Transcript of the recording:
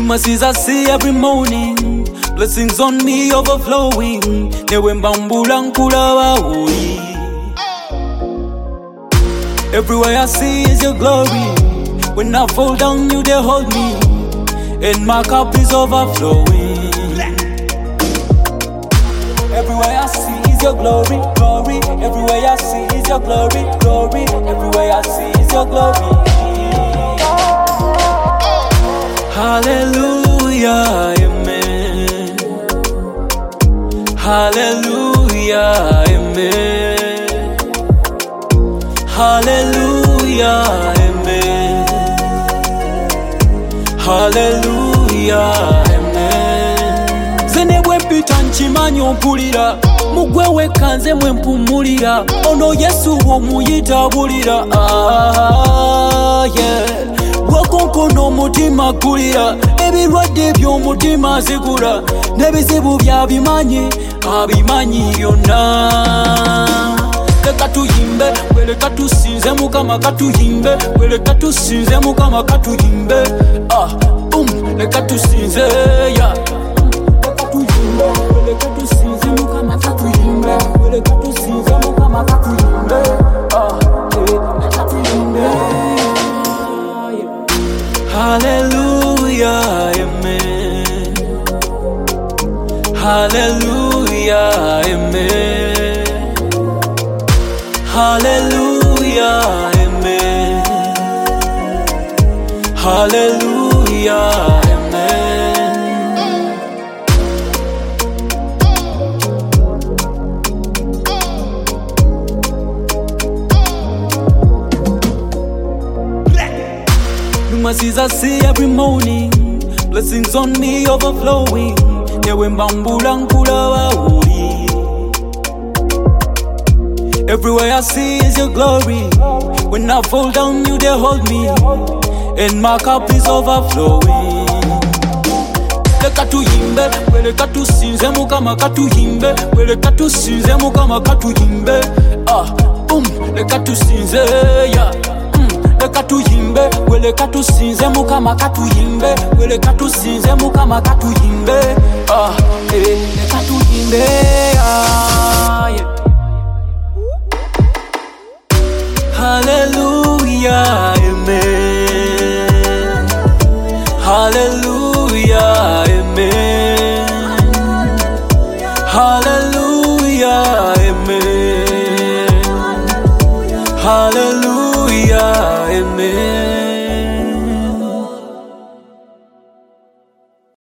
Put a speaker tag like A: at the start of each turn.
A: mercies I see every morning, blessings on me overflowing. Newe mbambula nkula waoi. Everywhere I see is your glory. When I fall down, you they hold me, and my cup is overflowing. Everywhere I see is your glory, glory. Everywhere I see is your glory, glory. Everywhere I see is your glory. Hallelujah, amen. Hallelujah, amen. Hallelujah, amen. Hallelujah, amen. Zenebwe mpita nchimanyi ompulira, mugwe wekanze mwe mpumulira, ono Yesu omuyita bulira. Yeah. Wakonkono omutima gulira, ebirwadde by'omutima zigula, n'ebizibu byabimanyi, abimanyi byonna. Leka tuyimbe, leka tusinze Mukama katuyimbe, leka tusinze Mukama katuyimbe. Leka tusinze, yeah. Leka tuyimbe, leka tusinze Mukama katuyimbe, leka tusinze Mukama katuyimbe. Leka tuyimbe. Hallelujah, amen. Hallelujah, amen. Hallelujah, amen. Hallelujah, amen. Mercies I see every morning, blessings on me overflowing. Newe mbambula nkula waoi. Everywhere I see is your glory. When I fall down, you they hold me, and my cup is overflowing. Leka tuyimbe, leka tusinze Mukama katuyimbe, leka tusinze Mukama katuyimbe. Leka tusinze, yeah. Leka tuyimbe, leka tusinze Mukama katuyimbe, leka tusinze Mukama katuyimbe. Leka tuyimbe, yeah. Hallelujah, amen. Hallelujah, amen. Hallelujah, amen. Hallelujah, amen.